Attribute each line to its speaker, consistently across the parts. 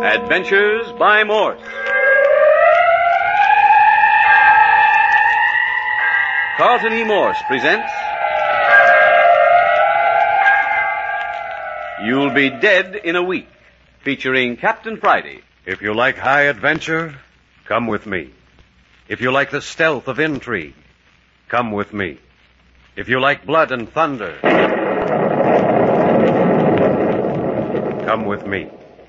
Speaker 1: Adventures by Morse. Carlton E. Morse presents You'll Be Dead in a Week, featuring Captain Friday.
Speaker 2: If you like high adventure, come with me. If you like the stealth of intrigue, come with me. If you like blood and thunder, come with me.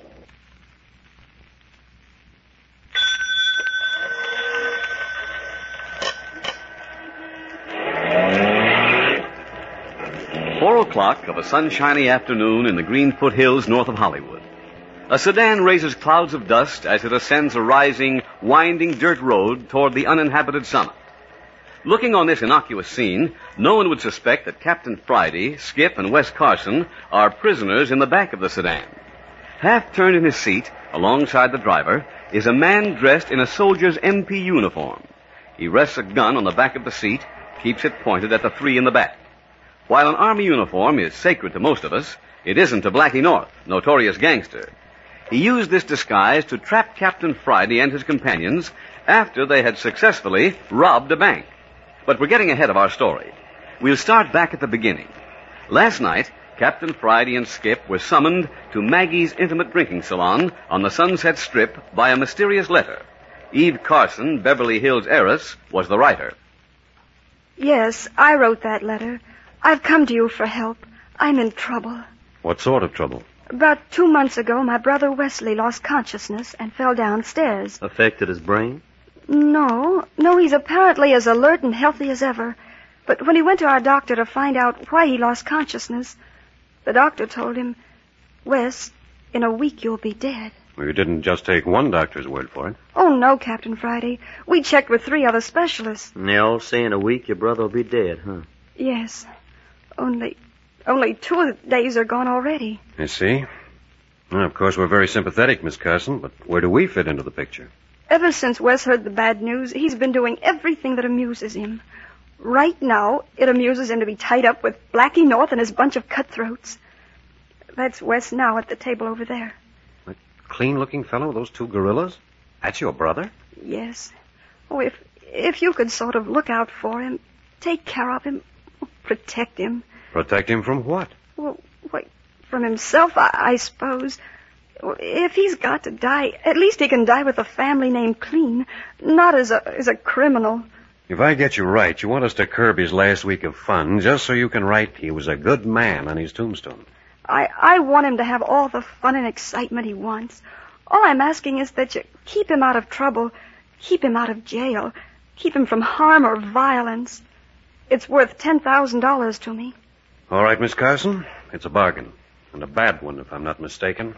Speaker 1: Four o'clock of a sunshiny afternoon in the green foothills north of Hollywood. A sedan raises clouds of dust as it ascends a rising, winding dirt road toward the uninhabited summit. Looking on this innocuous scene, no one would suspect that Captain Friday, Skip, and Wes Carson are prisoners in the back of the sedan. Half turned in his seat, alongside the driver, is a man dressed in a soldier's MP uniform. He rests a gun on the back of the seat, keeps it pointed at the three in the back. While an Army uniform is sacred to most of us, it isn't to Blackie North, notorious gangster. He used this disguise to trap Captain Friday and his companions after they had successfully robbed a bank. But we're getting ahead of our story. We'll start back at the beginning. Last night, Captain Friday and Skip were summoned to Maggie's intimate drinking salon on the Sunset Strip by a mysterious letter. Eve Carson, Beverly Hills heiress, was the writer.
Speaker 3: Yes, I wrote that letter. I've come to you for help. I'm in trouble.
Speaker 2: What sort of trouble?
Speaker 3: About 2 months ago, my brother Wesley lost consciousness and fell downstairs.
Speaker 4: Affected his brain?
Speaker 3: No, he's apparently as alert and healthy as ever. But when he went to our doctor to find out why he lost consciousness, the doctor told him, Wes, in a week you'll be dead.
Speaker 2: Well, you didn't just take one doctor's word for it.
Speaker 3: Oh, no, Captain Friday. We checked with 3 other specialists.
Speaker 4: And they all say in a week your brother will be dead, huh?
Speaker 3: Yes. Only 2 of the days are gone already.
Speaker 2: I see. Well, of course, we're very sympathetic, Miss Carson, but where do we fit into the picture?
Speaker 3: Ever since Wes heard the bad news, he's been doing everything that amuses him. Right now, it amuses him to be tied up with Blackie North and his bunch of cutthroats. That's Wes now at the table over there.
Speaker 2: That clean-looking fellow with those 2 gorillas? That's your brother?
Speaker 3: Yes. Oh, if you could sort of look out for him, take care of him, protect him.
Speaker 2: Protect him from what?
Speaker 3: Well, from himself, I suppose. If he's got to die, at least he can die with a family name clean, not as a criminal.
Speaker 2: If I get you right, you want us to curb his last week of fun just so you can write he was a good man on his tombstone.
Speaker 3: I want him to have all the fun and excitement he wants. All I'm asking is that you keep him out of trouble, keep him out of jail, keep him from harm or violence. It's worth $10,000 to me.
Speaker 2: All right, Miss Carson. It's a bargain. And a bad one, if I'm not mistaken.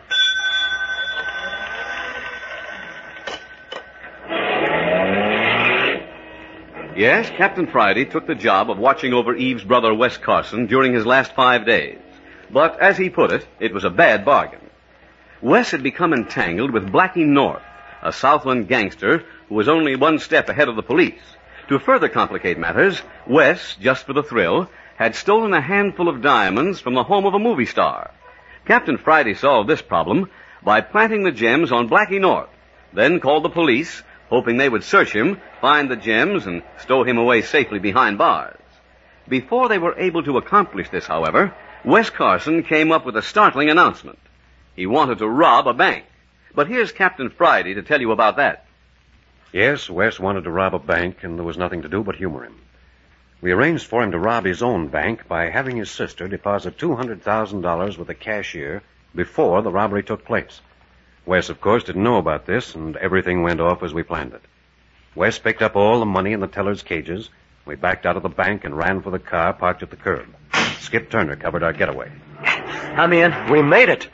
Speaker 1: Yes, Captain Friday took the job of watching over Eve's brother Wes Carson during his last 5 days. But, as he put it was a bad bargain. Wes had become entangled with Blackie North, a Southland gangster who was only 1 step ahead of the police. To further complicate matters, Wes, just for the thrill, had stolen a handful of diamonds from the home of a movie star. Captain Friday solved this problem by planting the gems on Blackie North, then called the police, hoping they would search him, find the gems, and stow him away safely behind bars. Before they were able to accomplish this, however, Wes Carson came up with a startling announcement. He wanted to rob a bank. But here's Captain Friday to tell you about that.
Speaker 2: Yes, Wes wanted to rob a bank, and there was nothing to do but humor him. We arranged for him to rob his own bank by having his sister deposit $200,000 with the cashier before the robbery took place. Wes, of course, didn't know about this, and everything went off as we planned it. Wes picked up all the money in the teller's cages. We backed out of the bank and ran for the car parked at the curb. Skip Turner covered our getaway.
Speaker 4: I'm in. We made it.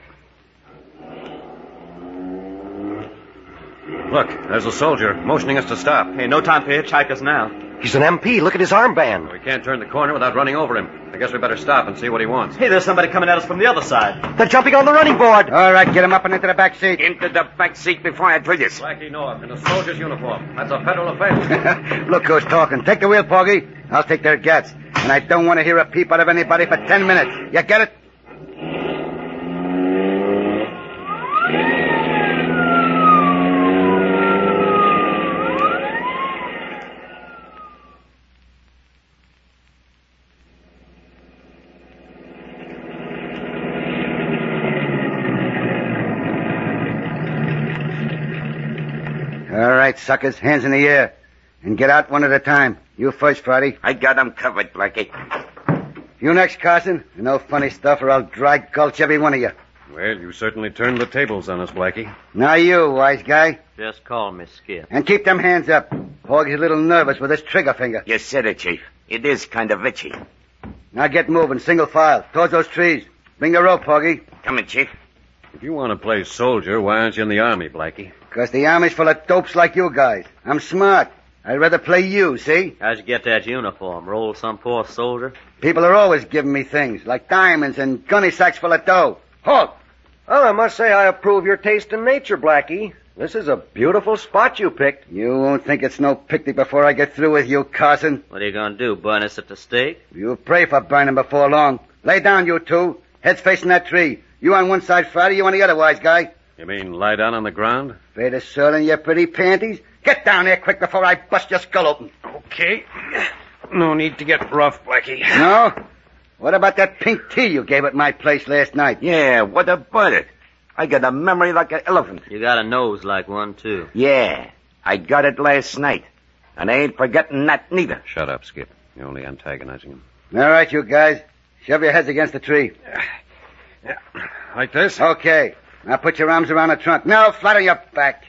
Speaker 2: Look, there's a soldier motioning us to stop.
Speaker 4: Hey, no time for hitchhikers now.
Speaker 5: He's an MP. Look at his armband.
Speaker 2: We can't turn the corner without running over him. I guess we better stop and see what he wants.
Speaker 4: Hey, there's somebody coming at us from the other side.
Speaker 5: They're jumping on the running board.
Speaker 6: All right, get him up and into the back seat.
Speaker 7: Into the back seat before I drill you.
Speaker 2: Blackie North in a soldier's uniform. That's a federal offense.
Speaker 6: Look who's talking. Take the wheel, Porgy. I'll take their gats. And I don't want to hear a peep out of anybody for 10 minutes. You get it? right, suckers. Hands in the air. And get out one at a time. You first, Friday.
Speaker 7: I got 'em covered, Blackie.
Speaker 6: You next, Carson. And no funny stuff or I'll dry gulch every one of you.
Speaker 2: Well, you certainly turned the tables on us, Blackie.
Speaker 6: Now you, wise guy.
Speaker 4: Just call me Skip.
Speaker 6: And keep them hands up. Porgy's a little nervous with his trigger finger.
Speaker 7: You said it, Chief. It is kind of itchy.
Speaker 6: Now get moving, single file, towards those trees. Bring the rope, Porgy.
Speaker 7: Coming, Chief.
Speaker 2: If you want to play soldier, why aren't you in the Army, Blackie?
Speaker 6: Because the Army's full of dopes like you guys. I'm smart. I'd rather play you, see?
Speaker 4: How'd you get that uniform? Roll some poor soldier?
Speaker 6: People are always giving me things, like diamonds and gunny sacks full of dough. Halt!
Speaker 5: Well, I must say I approve your taste in nature, Blackie. This is a beautiful spot you picked.
Speaker 6: You won't think it's no picnic before I get through with you, Carson.
Speaker 4: What are you gonna do, burn us at the stake?
Speaker 6: You pray for burning before long. Lay down, you two. Heads facing that tree. You on one side, Friday, you on the other, wise guy.
Speaker 2: You mean lie down on the ground?
Speaker 6: Afraid of soiling your pretty panties? Get down there quick before I bust your skull open.
Speaker 2: Okay. No need to get rough, Blackie.
Speaker 6: No? What about that pink tea you gave at my place last night?
Speaker 7: Yeah, what about it? I got a memory like an elephant.
Speaker 4: You got a nose like one, too.
Speaker 7: Yeah, I got it last night. And I ain't forgetting that neither.
Speaker 2: Shut up, Skip. You're only antagonizing him.
Speaker 6: All right, you guys. Shove your heads against the tree.
Speaker 2: Yeah. Like this?
Speaker 6: Okay. Now put your arms around the trunk. Now flat on your back.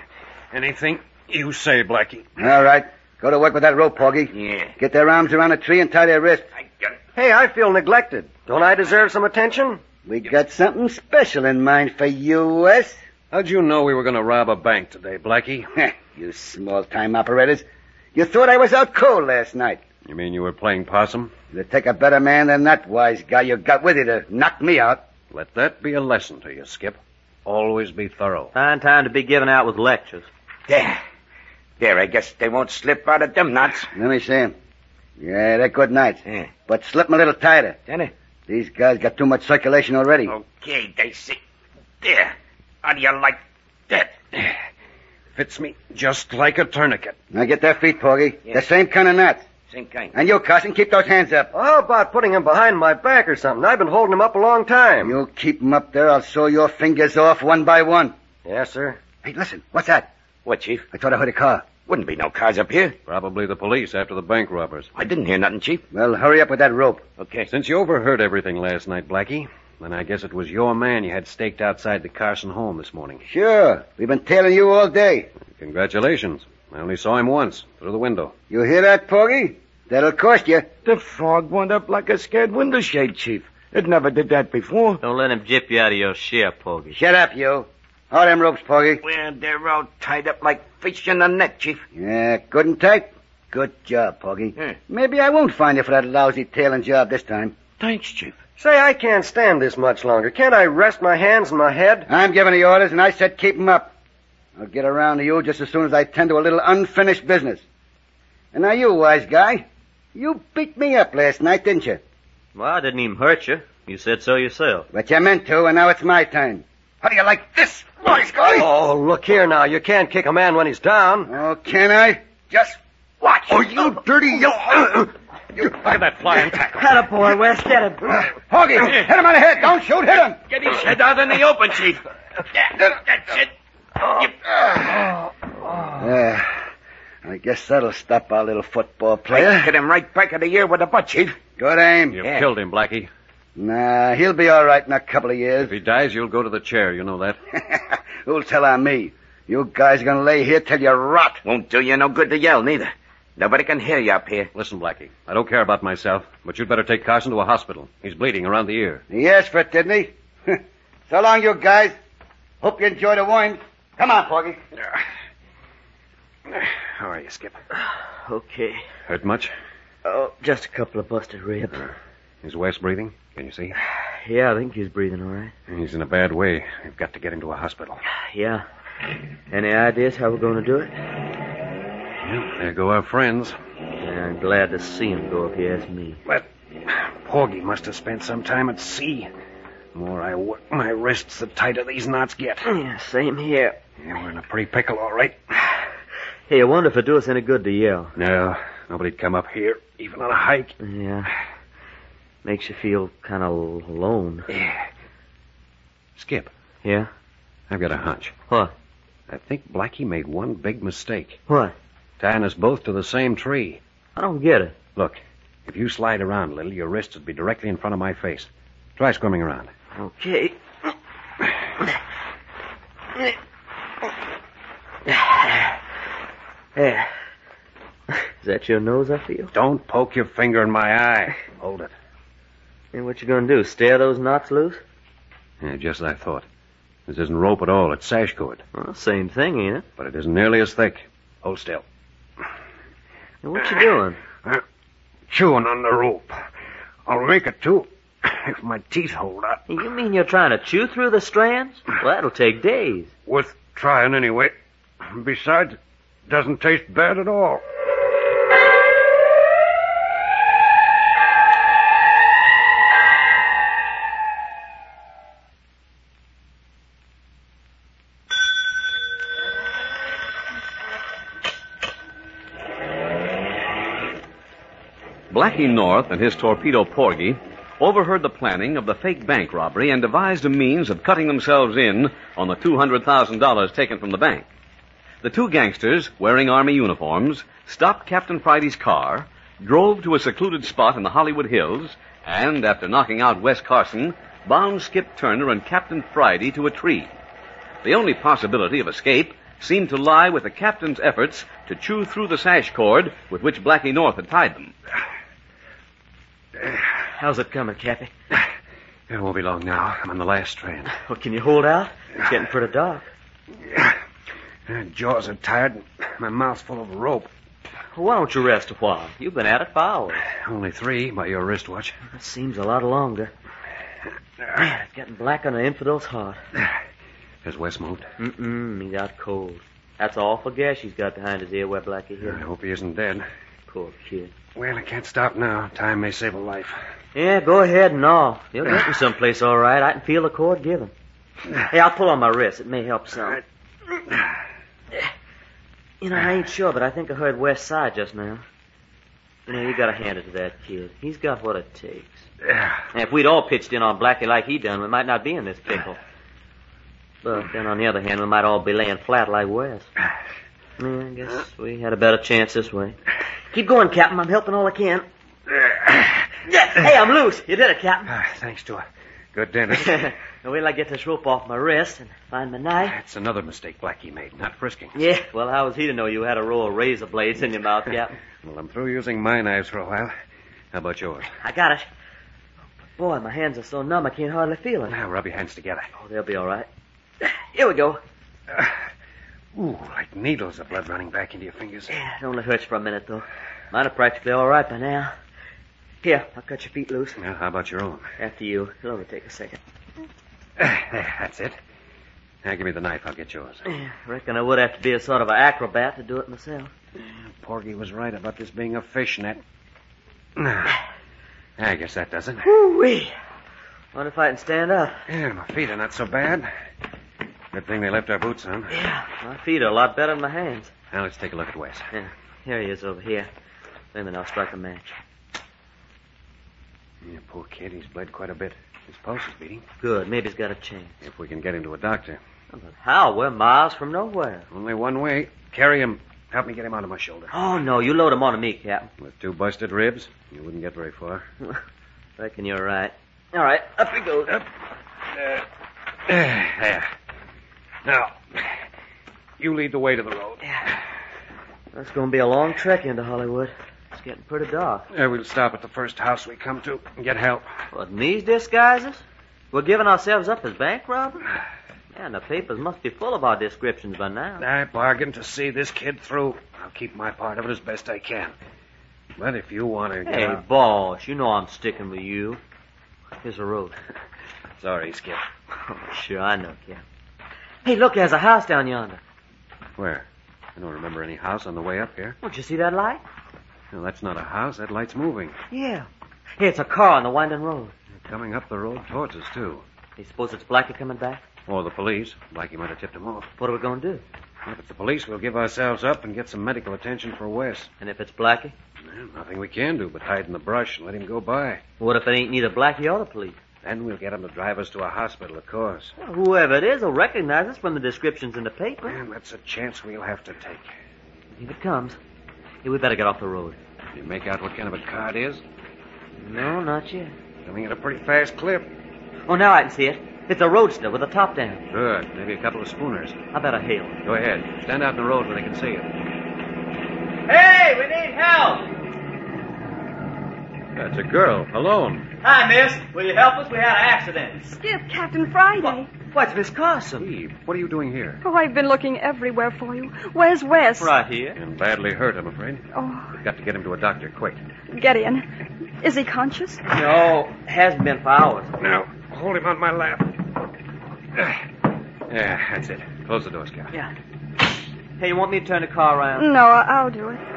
Speaker 2: Anything you say, Blackie.
Speaker 6: All right. Go to work with that rope, Porgy.
Speaker 7: Yeah.
Speaker 6: Get their arms around the tree and tie their wrists.
Speaker 7: I got it.
Speaker 5: Hey, I feel neglected. Don't I deserve some attention?
Speaker 6: We got something special in mind for you, Wes.
Speaker 2: How'd you know we were going to rob a bank today, Blackie?
Speaker 6: You small-time operators. You thought I was out cold last night.
Speaker 2: You mean you were playing possum?
Speaker 6: You'd take a better man than that wise guy you got with you to knock me out.
Speaker 2: Let that be a lesson to you, Skip. Always be thorough.
Speaker 4: Fine time to be given out with lectures.
Speaker 7: There, I guess they won't slip out of them knots.
Speaker 6: Let me see 'em. Yeah, they're good nights.
Speaker 7: Yeah.
Speaker 6: But slip 'em a little tighter.
Speaker 7: Danny?
Speaker 6: These guys got too much circulation already.
Speaker 7: Okay, they see. There. How do you like that?
Speaker 2: Fits me just like a tourniquet.
Speaker 6: Now get their feet, Porgy.
Speaker 7: Yeah.
Speaker 6: The same kind of knots.
Speaker 7: Same kind.
Speaker 6: And you, Carson, keep those hands up.
Speaker 5: How about putting him behind my back or something? I've been holding him up a long time.
Speaker 6: You keep 'em up there, I'll saw your fingers off one by one.
Speaker 5: Yes, sir.
Speaker 6: Hey, listen, what's that?
Speaker 7: What, Chief?
Speaker 6: I thought I heard a car.
Speaker 7: Wouldn't be no cars up here.
Speaker 2: Probably the police after the bank robbers.
Speaker 7: I didn't hear nothing, Chief.
Speaker 6: Well, hurry up with that rope.
Speaker 7: Okay.
Speaker 2: Since you overheard everything last night, Blackie, then I guess it was your man you had staked outside the Carson home this morning.
Speaker 6: Sure. We've been tailing you all day.
Speaker 2: Congratulations. I only saw him once, through the window.
Speaker 6: You hear that, Porgy? That'll cost you.
Speaker 7: The frog went up like a scared window shade, Chief. It never did that before.
Speaker 4: Don't let him jip you out of your share, Porgy.
Speaker 6: Shut up, you. All them ropes, Porgy.
Speaker 7: Well, they're all tied up like fish in the net, Chief.
Speaker 6: Yeah, good and tight. Good job, Porgy.
Speaker 7: Yeah.
Speaker 6: Maybe I won't find you for that lousy tailing job this time.
Speaker 7: Thanks, Chief.
Speaker 5: Say, I can't stand this much longer. Can't I rest my hands and my head?
Speaker 6: I'm giving the orders, and I said keep 'em up. I'll get around to you just as soon as I tend to a little unfinished business. And now you, wise guy, you beat me up last night, didn't you?
Speaker 4: Well, I didn't even hurt you. You said so yourself.
Speaker 6: But you meant to, and now it's my time. How do you like this, wise guy?
Speaker 5: Oh, look here now. You can't kick a man when he's down.
Speaker 6: Oh, can I? Just watch.
Speaker 7: Oh, you dirty yellow.
Speaker 2: Look at that flying tackle.
Speaker 3: Attaboy, Wes, get him.
Speaker 6: Hoggy, hit him on the head. Don't shoot, hit him.
Speaker 7: Get his head out in the open, Chief. That's it.
Speaker 6: I guess that'll stop our little football player.
Speaker 7: Hit him right back of the ear with a butt, Chief.
Speaker 6: Good aim.
Speaker 2: You've killed him, Blackie.
Speaker 6: Nah, he'll be all right in a couple of
Speaker 2: If
Speaker 6: years.
Speaker 2: he dies, you'll go to the chair. You know that.
Speaker 6: Who'll tell on me? You guys are gonna lay here till you rot.
Speaker 7: Won't do you no good to yell, neither. Nobody can hear you up here.
Speaker 2: Listen, Blackie, I don't care about myself, but you'd better take Carson to a hospital. He's bleeding around the ear.
Speaker 6: He asked for it, didn't he? So long, you guys. Hope you enjoy the wine. Come on, Porgy.
Speaker 2: How are you, Skip?
Speaker 4: Okay.
Speaker 2: Hurt much?
Speaker 4: Oh, just a couple of busted ribs.
Speaker 2: Is Wes breathing? Can you see?
Speaker 4: Yeah, I think he's breathing all right.
Speaker 2: He's in a bad way. We've got to get him to a hospital.
Speaker 4: Yeah. Any ideas how we're going to do it?
Speaker 2: Well, there go our friends.
Speaker 4: Yeah, I'm glad to see him go, if you ask me.
Speaker 2: But Porgy must have spent some time at sea. The more I work my wrists, the tighter these knots get.
Speaker 4: Yeah, same here.
Speaker 2: Yeah, we're in a pretty pickle, all right.
Speaker 4: Hey, I wonder if it'd do us any good to yell.
Speaker 2: No, nobody'd come up here, even on a hike.
Speaker 4: Yeah. Makes you feel kind of alone.
Speaker 2: Yeah. Skip,
Speaker 4: Yeah?
Speaker 2: I've got a hunch.
Speaker 4: What?
Speaker 2: I think Blackie made one big mistake.
Speaker 4: What?
Speaker 2: Tying us both to the same tree.
Speaker 4: I don't get it.
Speaker 2: Look, if you slide around a little, your wrists would be directly in front of my face. Try squirming around.
Speaker 4: Okay. There. Is that your nose, I feel?
Speaker 2: Don't poke your finger in my eye. Hold it.
Speaker 4: And what you gonna do, stare those knots loose?
Speaker 2: Yeah, just as I thought. This isn't rope at all. It's sash cord.
Speaker 4: Well, same thing, ain't it?
Speaker 2: But it isn't nearly as thick. Hold still.
Speaker 4: And what you doing?
Speaker 7: Chewing on the rope. I'll make it, too, if my teeth hold up.
Speaker 4: You mean you're trying to chew through the strands? Well, that'll take days.
Speaker 7: Worth trying anyway. Besides, it doesn't taste bad at all.
Speaker 1: Blackie North and his torpedo Porgy overheard the planning of the fake bank robbery and devised a means of cutting themselves in on the $200,000 taken from the bank. The two gangsters, wearing Army uniforms, stopped Captain Friday's car, drove to a secluded spot in the Hollywood Hills, and, after knocking out Wes Carson, bound Skip Turner and Captain Friday to a tree. The only possibility of escape seemed to lie with the captain's efforts to chew through the sash cord with which Blackie North had tied them.
Speaker 4: How's it coming, Cappy?
Speaker 2: It won't be long now. I'm on the last strand.
Speaker 4: Well, can you hold out? It's getting pretty dark.
Speaker 7: Jaws are tired, and my mouth's full of rope.
Speaker 4: Well, why don't you rest a while? You've been at it for hours.
Speaker 2: Only 3 by your wristwatch.
Speaker 4: That seems a lot longer. Man, it's getting black on the infidel's heart.
Speaker 2: Has Wes moved?
Speaker 4: He got cold. That's all for gas he's got behind his ear where Blackie hit
Speaker 2: I
Speaker 4: him.
Speaker 2: hope he isn't dead.
Speaker 4: Poor kid.
Speaker 2: Well, I can't stop now. Time may save a life.
Speaker 4: Yeah, go ahead and all. You'll get me someplace all right. I can feel the cord giving. Hey, I'll pull on my wrist. It may help some. You know, I ain't sure, but I think I heard West Side just now. You know, you gotta hand it to that kid. He's got what it takes. And if we'd all pitched in on Blackie like he done, we might not be in this pickle. But then on the other hand, we might all be laying flat like Wes. Yeah, I guess we had a better chance this way. Keep going, Captain. I'm helping all I can. Hey, I'm loose. You did it, Captain.
Speaker 2: Thanks to a good dentist.
Speaker 4: Now, wait till I get this rope off my wrist and find my knife.
Speaker 2: That's another mistake Blackie made, not frisking.
Speaker 4: Yeah, well, how was he to know you had a row of razor blades in your mouth, Captain?
Speaker 2: Well, I'm through using my knives for a while. How about yours?
Speaker 4: I got it. Boy, my hands are so numb I can't hardly feel it.
Speaker 2: Now, rub your hands together.
Speaker 4: Oh, they'll be all right. Here we go.
Speaker 2: Ooh, like needles, the blood running back into your fingers.
Speaker 4: Yeah, it only hurts for a minute, though. Mine are practically all right by now. Here, I'll cut your feet loose.
Speaker 2: Now, how about your own?
Speaker 4: After you. It'll only take a second.
Speaker 2: There, that's it. Now, give me the knife. I'll get yours.
Speaker 4: Yeah, I reckon I would have to be a sort of an acrobat to do it myself.
Speaker 2: Porgy was right about this being a fish net. I guess that does it.
Speaker 4: Woo-wee. Wonder if I can stand up.
Speaker 2: Yeah, my feet are not so bad. Good thing they left our boots on.
Speaker 4: Yeah, my feet are a lot better than my hands.
Speaker 2: Now, let's take a look at Wes.
Speaker 4: Yeah, here he is over here. Wait a minute, I'll strike a match.
Speaker 2: Yeah, poor kid. He's bled quite a bit. His pulse is beating.
Speaker 4: Good, maybe he's got a chance.
Speaker 2: If we can get him to a doctor.
Speaker 4: But how? We're miles from nowhere.
Speaker 2: Only one way. Carry him. Help me get him onto my shoulder.
Speaker 4: Oh, no, you load him onto me, Captain.
Speaker 2: With 2 busted ribs, you wouldn't get very far.
Speaker 4: Reckon you're right. All right, up he goes.
Speaker 2: Up. There. Now, you lead the way to the road.
Speaker 4: Yeah. That's going to be a long trek into Hollywood. It's getting pretty dark.
Speaker 2: We'll stop at the first house we come to and get help.
Speaker 4: What, in these disguises? We're giving ourselves up as bank robbers? Man, the papers must be full of our descriptions by now.
Speaker 2: I bargained to see this kid through. I'll keep my part of it as best I can. But if you want to...
Speaker 4: Hey, boss, you know I'm sticking with you. Here's the road.
Speaker 2: Sorry, Skip.
Speaker 4: Oh, sure, I know, Cap. Hey, look, there's a house down yonder.
Speaker 2: Where? I don't remember any house on the way up here.
Speaker 4: Don't you see that light?
Speaker 2: No, that's not a house. That light's moving.
Speaker 4: Yeah. Hey, it's a car on the winding road.
Speaker 2: They're coming up the road towards us, too.
Speaker 4: You suppose it's Blackie coming back?
Speaker 2: Or the police. Blackie might have tipped them off.
Speaker 4: What are we going to do?
Speaker 2: If it's the police, we'll give ourselves up and get some medical attention for Wes.
Speaker 4: And if it's Blackie?
Speaker 2: Well, nothing we can do but hide in the brush and let him go by.
Speaker 4: What if it ain't neither Blackie or the police?
Speaker 2: Then we'll get him to drive us to a hospital, of course.
Speaker 4: Well, whoever it is will recognize us from the descriptions in the paper.
Speaker 2: And that's a chance we'll have to take.
Speaker 4: If it comes. Hey, we better get off the road.
Speaker 2: You make out what kind of a car it is?
Speaker 4: No, not yet.
Speaker 2: Coming at a pretty fast clip.
Speaker 4: Oh, now I can see it. It's a roadster with the top down.
Speaker 2: Good. Maybe a couple of schooners.
Speaker 4: I better hail it.
Speaker 2: Go ahead. Stand out in the road where they can see you.
Speaker 4: Hey, we need help!
Speaker 2: That's a girl, alone.
Speaker 4: Hi, miss. Will you help us? We had an accident.
Speaker 3: Skip, Captain Friday.
Speaker 4: What's Miss Carson?
Speaker 2: Eve, what are you doing here?
Speaker 3: Oh, I've been looking everywhere for you. Where's Wes?
Speaker 4: Right here.
Speaker 2: And badly hurt, I'm afraid.
Speaker 3: Oh,
Speaker 2: We've got to get him to a doctor, quick.
Speaker 3: get in. Is he conscious?
Speaker 4: No, hasn't been for hours.
Speaker 2: Now, hold him on my lap. Yeah, that's it. Close the door, Scout.
Speaker 4: Yeah. Hey, you want me to turn the car around?
Speaker 3: No, I'll do it.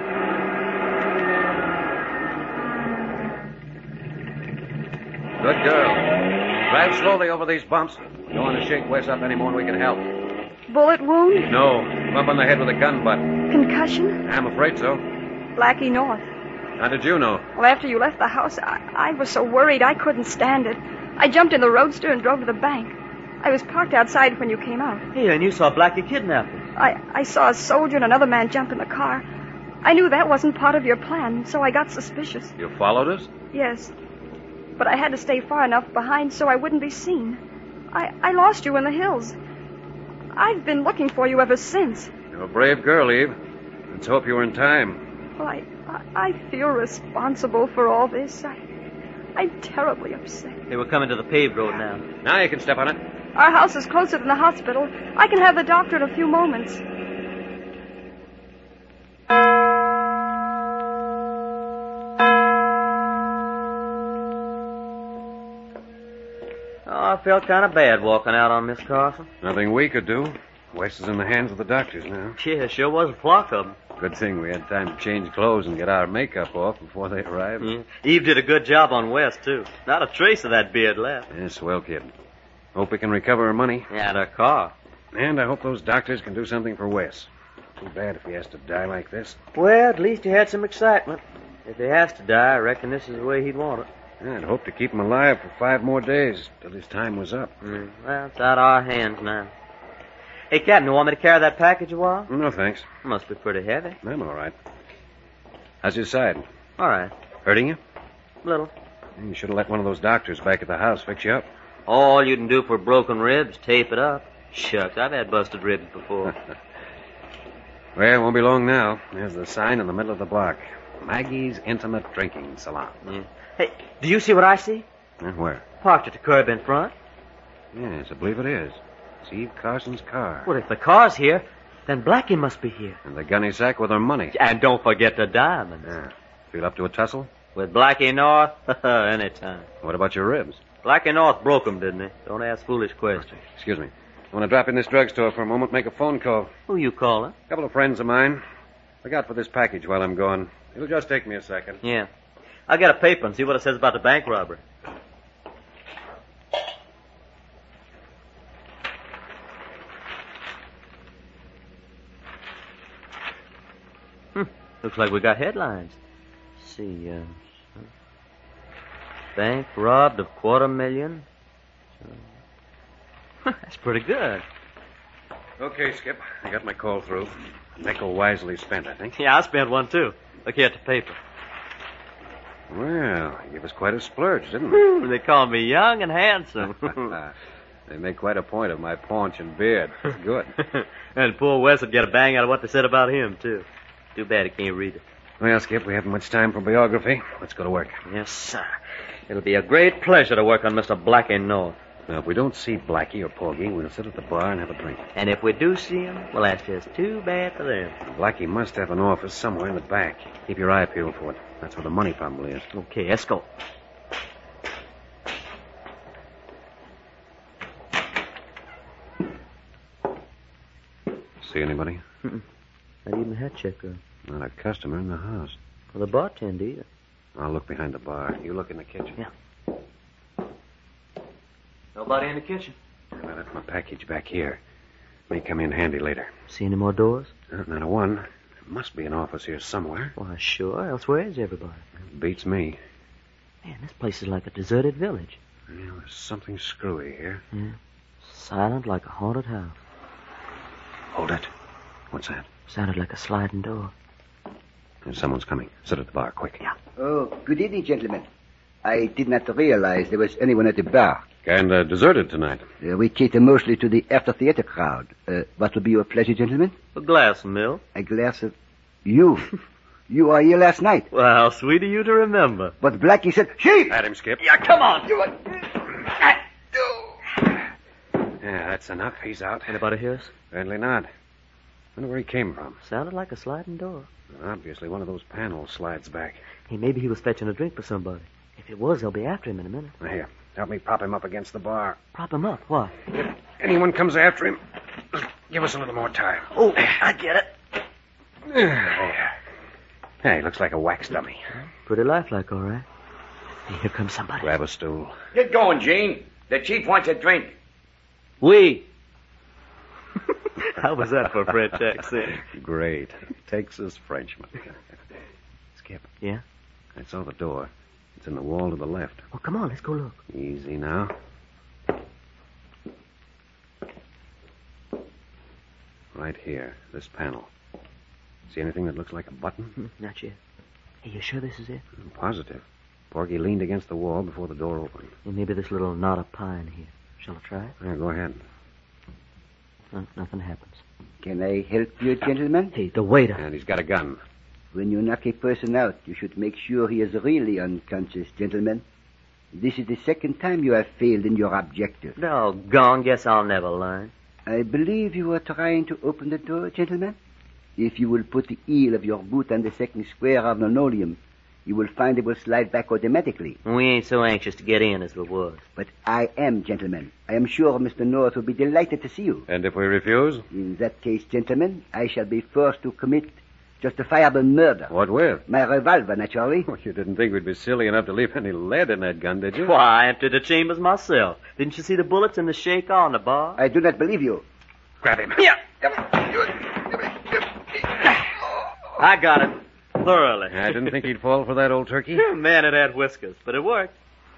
Speaker 2: Good girl. Drive slowly over these bumps. We don't want to shake Wes up any more than we can help.
Speaker 3: Bullet wound?
Speaker 2: No, bump on the head with a gun butt.
Speaker 3: Concussion?
Speaker 2: I'm afraid so.
Speaker 3: Blackie North.
Speaker 2: How did you know?
Speaker 3: Well, after you left the house, I was so worried I couldn't stand it. I jumped in the roadster and drove to the bank. I was parked outside when you came out.
Speaker 4: Hey, and you saw Blackie kidnapped him.
Speaker 3: I saw a soldier and another man jump in the car. I knew that wasn't part of your plan, so I got suspicious.
Speaker 2: You followed us?
Speaker 3: Yes. But I had to stay far enough behind so I wouldn't be seen. I lost you in the hills. I've been looking for you ever since.
Speaker 2: You're a brave girl, Eve. Let's hope you were in time.
Speaker 3: Well, I feel responsible for all this. I'm terribly upset.
Speaker 4: Hey, we're coming to the paved road now.
Speaker 2: Now you can step on it.
Speaker 3: Our house is closer than the hospital. I can have the doctor in a few moments.
Speaker 4: Oh, I felt kind of bad walking out on Miss Carson.
Speaker 2: Nothing we could do. Wes is in the hands of the doctors now.
Speaker 4: Yeah, sure was a flock of them.
Speaker 2: Good thing we had time to change clothes and get our makeup off before they arrived.
Speaker 4: Yeah. Eve did a good job on Wes, too. Not a trace of that beard left.
Speaker 2: Yeah, swell kid. Hope we can recover our money.
Speaker 4: Yeah, and her car.
Speaker 2: And I hope those doctors can do something for Wes. Too bad if he has to die like this.
Speaker 4: Well, at least he had some excitement. If he has to die, I reckon this is the way he'd want it.
Speaker 2: Yeah, I'd hope to keep him alive for 5 more days till his time was up.
Speaker 4: Well, it's out of our hands now. Hey, Captain, you want me to carry that package a while?
Speaker 2: No, thanks.
Speaker 4: Must be pretty heavy.
Speaker 2: I'm all right. How's your side?
Speaker 4: All right.
Speaker 2: Hurting you?
Speaker 4: Little.
Speaker 2: You should have let one of those doctors back at the house fix you up.
Speaker 4: All you can do for broken ribs, tape it up. Shucks, I've had busted ribs before.
Speaker 2: Well, it won't be long now. There's the sign in the middle of the block. Maggie's Intimate Drinking Salon.
Speaker 4: Yeah. Hey, do you see what I see?
Speaker 2: Where?
Speaker 4: Parked at the curb in front.
Speaker 2: Yes, I believe it is. It's Eve Carson's car.
Speaker 4: Well, if the car's here, then Blackie must be here.
Speaker 2: And the gunny sack with her money.
Speaker 4: And don't forget the diamonds.
Speaker 2: Yeah. Feel up to a tussle?
Speaker 4: With Blackie North? Anytime.
Speaker 2: What about your ribs?
Speaker 4: Blackie North broke 'em, didn't he? Don't ask foolish questions.
Speaker 2: Excuse me. I want to drop in this drugstore for a moment, make a phone call.
Speaker 4: Who you calling?
Speaker 2: A couple of friends of mine. Look out for this package while I'm gone. It'll just take me a second.
Speaker 4: Yeah. I'll get a paper and see what it says about the bank robbery. Looks like we got headlines. Let's see, bank robbed of $250,000. That's pretty good.
Speaker 2: Okay, Skip. I got my call through. Nickel wisely spent, I think.
Speaker 4: Yeah, I spent one, too. Look here at the paper.
Speaker 2: Well, you gave us quite a splurge, didn't they?
Speaker 4: They call me young and handsome.
Speaker 2: They make quite a point of my paunch and beard. It's good.
Speaker 4: And poor Wes would get a bang out of what they said about him, too. Too bad he can't read it.
Speaker 2: Well, Skip, we haven't much time for biography. Let's go to work.
Speaker 4: Yes, sir. It'll be a great pleasure to work on Mr. Blackie North.
Speaker 2: Now, if we don't see Blackie or Porgy, we'll sit at the bar and have a drink.
Speaker 4: And if we do see him, well, that's just too bad for them.
Speaker 2: Blackie must have an office somewhere in the back. Keep your eye peeled for it. That's where the money probably is.
Speaker 4: Okay, let's go.
Speaker 2: See anybody?
Speaker 4: Not even a head checker.
Speaker 2: Not a customer in the house.
Speaker 4: Or the bartender either.
Speaker 2: I'll look behind the bar. You look in the kitchen.
Speaker 4: Yeah. Nobody in the kitchen.
Speaker 2: I left my package back here. May come in handy later.
Speaker 4: See any more doors?
Speaker 2: Not a one. There must be an office here somewhere.
Speaker 4: Why, sure. Else where is everybody?
Speaker 2: Beats me.
Speaker 4: Man, this place is like a deserted village.
Speaker 2: Yeah, there's something screwy here.
Speaker 4: Yeah. Silent like a haunted house.
Speaker 2: Hold it. What's that?
Speaker 4: Sounded like a sliding door.
Speaker 2: Someone's coming. Sit at the bar, quick.
Speaker 4: Yeah.
Speaker 6: Oh, good evening, gentlemen. I did not realize there was anyone at the bar.
Speaker 2: Kind of deserted tonight.
Speaker 6: We cater mostly to the after-theater crowd. What will be your pleasure, gentlemen?
Speaker 4: A glass of milk.
Speaker 6: A glass of... You. You were here last night.
Speaker 4: Well, how sweet of you to remember.
Speaker 6: But Blackie said... Sheep!
Speaker 2: At him, Skip.
Speaker 4: Yeah, come on.
Speaker 2: Yeah, that's enough. He's out.
Speaker 4: Anybody hear us?
Speaker 2: Apparently not. Wonder where he came from.
Speaker 4: Sounded like a sliding door.
Speaker 2: Obviously, one of those panels slides back.
Speaker 4: Hey, maybe he was fetching a drink for somebody. If it was, they'll be after him in a minute.
Speaker 2: Here, help me prop him up against the bar.
Speaker 4: Prop him up. What?
Speaker 2: If anyone comes after him, give us a little more time.
Speaker 4: Oh, I get it.
Speaker 2: There. Hey, looks like a wax dummy.
Speaker 4: Pretty lifelike, all right. Hey, here comes somebody.
Speaker 2: Grab a stool.
Speaker 8: Get going, Gene. The chief wants a drink.
Speaker 4: We. How was that for a French accent?
Speaker 2: Great. Texas Frenchman. Skip.
Speaker 4: Yeah?
Speaker 2: I saw the door. It's in the wall to the left.
Speaker 4: Well, come on, let's go look.
Speaker 2: Easy now. Right here, this panel. See anything that looks like a button?
Speaker 4: Not yet. Hey, you sure this is it?
Speaker 2: I'm positive. Porgy leaned against the wall before the door opened.
Speaker 4: And maybe this little knot of pine here. Shall I try it?
Speaker 2: Yeah, go ahead.
Speaker 4: Nothing happens.
Speaker 6: Can I help you, gentlemen?
Speaker 4: Hey, the waiter.
Speaker 2: And he's got a gun.
Speaker 6: When you knock a person out, you should make sure he is really unconscious, gentlemen. This is the second time you have failed in your objective.
Speaker 4: Doggone, guess I'll never learn.
Speaker 6: I believe you were trying to open the door, gentlemen. If you will put the heel of your boot on the second square of linoleum, you will find it will slide back automatically.
Speaker 4: We ain't so anxious to get in as we was.
Speaker 6: But I am, gentlemen. I am sure Mr. North will be delighted to see you.
Speaker 2: And if we refuse?
Speaker 6: In that case, gentlemen, I shall be forced to commit justifiable murder.
Speaker 2: What with?
Speaker 6: My revolver, naturally.
Speaker 2: Well, you didn't think we'd be silly enough to leave any lead in that gun, did you?
Speaker 4: Why, I emptied the chambers myself. Didn't you see the bullets in the shaker on the bar?
Speaker 6: I do not believe you.
Speaker 2: Grab him.
Speaker 4: Yeah. I got it. Thoroughly.
Speaker 2: I didn't think he'd fall for that old turkey.
Speaker 4: Man, it had whiskers, but it worked.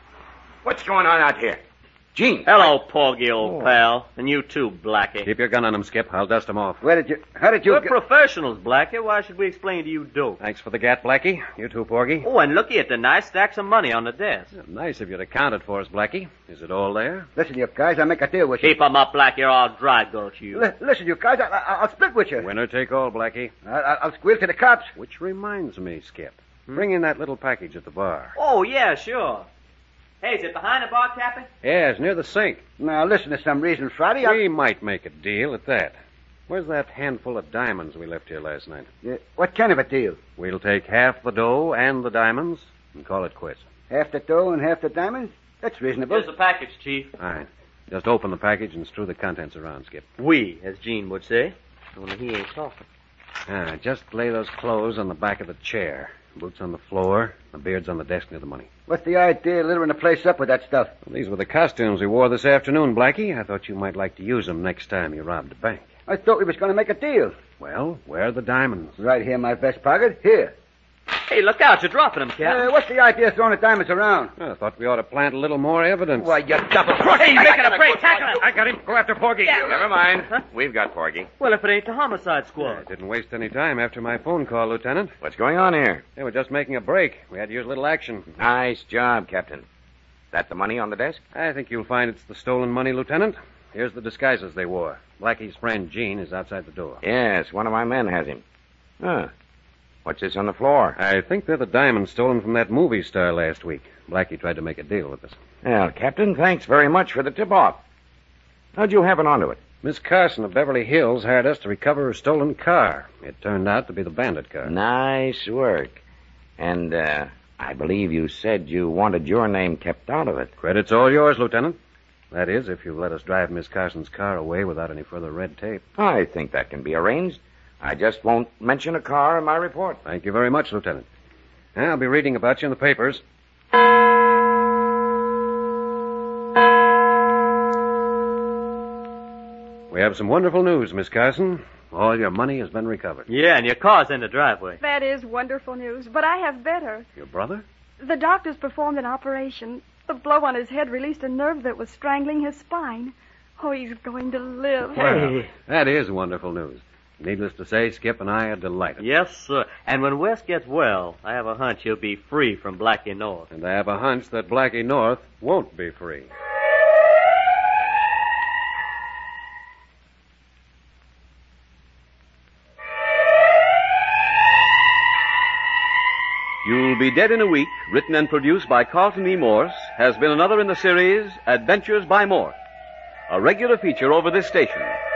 Speaker 8: What's going on out here? Gene.
Speaker 4: Hello, Porgy, old pal. And you too, Blackie.
Speaker 2: Keep your gun on him, Skip. I'll dust him off.
Speaker 6: How did you...
Speaker 4: We're professionals, Blackie. Why should we explain to you dope?
Speaker 2: Thanks for the gat, Blackie. You too, Porgy.
Speaker 4: Oh, and looky at the nice stacks of money on the desk.
Speaker 2: Nice of you to count it for us, Blackie. Is it all there?
Speaker 6: Listen, you guys, I'll make a deal with you.
Speaker 4: Keep 'em up, Blackie, or I'll dry gulch you.
Speaker 6: Listen, you guys, I'll split with you.
Speaker 2: Winner take all, Blackie.
Speaker 6: I'll squeal to the cops.
Speaker 2: Which reminds me, Skip. Bring in that little package at the bar.
Speaker 4: Oh, yeah, sure. Hey, is it behind the bar, Captain?
Speaker 2: Yeah, it's near the sink.
Speaker 6: Now, listen, to some reason, Friday,
Speaker 2: We might make a deal at that. Where's that handful of diamonds we left here last night?
Speaker 6: What kind of a deal?
Speaker 2: We'll take half the dough and the diamonds and call it quits.
Speaker 6: Half the dough and half the diamonds? That's reasonable.
Speaker 4: Here's the package, Chief.
Speaker 2: All right. Just open the package and strew the contents around, Skip.
Speaker 4: We, as Gene would say. Only he ain't talking.
Speaker 2: Just lay those clothes on the back of the chair. Boots on the floor, the beard's on the desk near the money.
Speaker 6: What's the idea of littering the place up with that stuff?
Speaker 2: Well, these were the costumes we wore this afternoon, Blackie. I thought you might like to use them next time you robbed a bank.
Speaker 6: I thought we was going to make a deal.
Speaker 2: Well, where are the diamonds?
Speaker 6: Right here in my vest pocket. Here.
Speaker 4: Hey, look out, you're dropping them, Captain.
Speaker 6: What's the idea of throwing the diamonds around?
Speaker 2: I thought we ought to plant a little more evidence.
Speaker 6: Why, you double-crossed...
Speaker 4: Hey, he's making a break. Tackle him.
Speaker 2: I got him. Go after Porgy.
Speaker 8: Never mind. We've got Porgy.
Speaker 4: Well, if it ain't the homicide
Speaker 2: I
Speaker 4: squad.
Speaker 2: didn't waste any time after my phone call, Lieutenant.
Speaker 8: What's going on here?
Speaker 2: They were just making a break. We had to use a little action.
Speaker 8: Nice job, Captain. That the money on the desk?
Speaker 2: I think you'll find it's the stolen money, Lieutenant. Here's the disguises they wore. Blackie's friend, Gene, is outside the door.
Speaker 8: Yes, one of my men has him. Huh. What's this on the floor?
Speaker 2: I think they're the diamonds stolen from that movie star last week. Blackie tried to make a deal with us.
Speaker 8: Well, Captain, thanks very much for the tip-off. How'd you happen onto it?
Speaker 2: Miss Carson of Beverly Hills hired us to recover her stolen car. It turned out to be the bandit car.
Speaker 8: Nice work. And, I believe you said you wanted your name kept out of it.
Speaker 2: Credit's all yours, Lieutenant. That is, if you let us drive Miss Carson's car away without any further red tape.
Speaker 8: I think that can be arranged. I just won't mention a car in my report.
Speaker 2: Thank you very much, Lieutenant. I'll be reading about you in the papers. We have some wonderful news, Miss Carson. All your money has been recovered.
Speaker 4: Yeah, and your car's in the driveway.
Speaker 3: That is wonderful news, but I have better.
Speaker 2: Your brother?
Speaker 3: The doctors performed an operation, The blow on his head released a nerve that was strangling his spine. Oh, he's going to live.
Speaker 2: Well, that is wonderful news. Needless to say, Skip and I are delighted.
Speaker 4: Yes, sir. And when Wes gets well, I have a hunch he'll be free from Blackie North.
Speaker 2: And I have a hunch that Blackie North won't be free.
Speaker 1: You'll Be Dead in a Week, written and produced by Carlton E. Morse, has been another in the series Adventures by Morse, a regular feature over this station.